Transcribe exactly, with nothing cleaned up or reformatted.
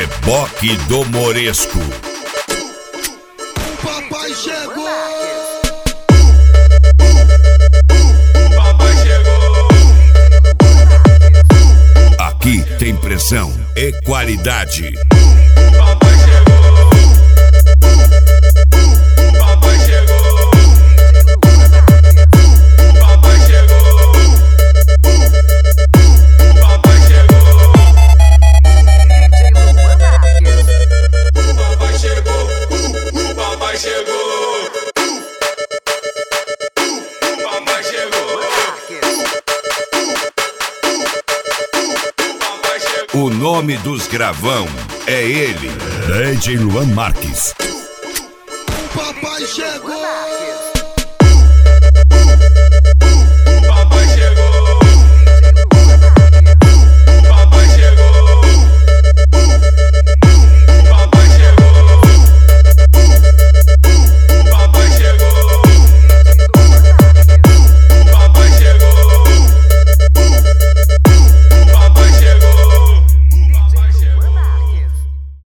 Reboque do Moresco. Papai chegou! Papai chegou! Aqui tem pressão e qualidade. Papai chegou! Papai chegou! Papai chegou! Papai chegou! Papai chegou! Papai chegou! Papai chegou! O nome dos gravão é ele, D J Luan Marques. Papai chegou!